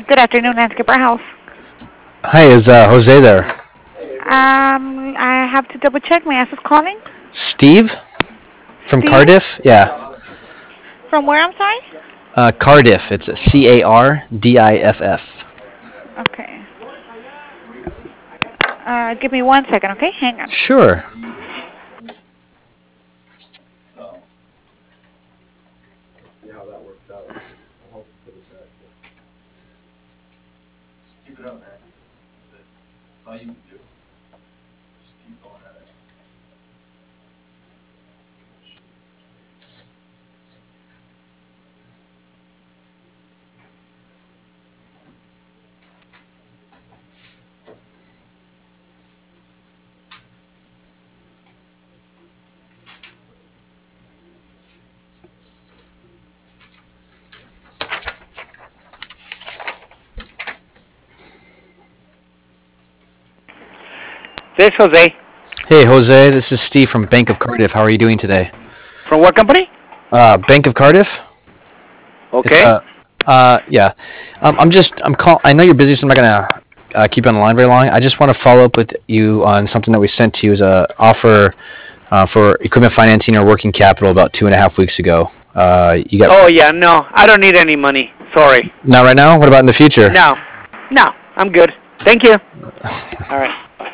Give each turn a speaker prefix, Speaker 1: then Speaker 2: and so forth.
Speaker 1: Good afternoon, Landscape House.
Speaker 2: Hi, is Jose there?
Speaker 1: I have to double check. May I ask who's calling?
Speaker 2: Steve from
Speaker 1: Steve?
Speaker 2: Cardiff? Yeah,
Speaker 1: From where, I'm sorry?
Speaker 2: Cardiff. It's Cardiff.
Speaker 1: Okay. Give me 1 second, okay? Hang on.
Speaker 2: Sure.
Speaker 3: This Jose.
Speaker 2: Hey, Jose. This is Steve from Bank of Cardiff. How are you doing today?
Speaker 3: From what company?
Speaker 2: Bank of Cardiff. It's
Speaker 3: Okay.
Speaker 2: yeah. I'm call. I know you're busy, so I'm not gonna keep you on the line very long. I just want to follow up with you on something that we sent to you as a offer for equipment financing or working capital about 2.5 weeks ago. You got
Speaker 3: Oh yeah, no, I don't need any money. Sorry.
Speaker 2: not right now. What about in the future?
Speaker 3: No, no, I'm good. Thank you. All right. Bye.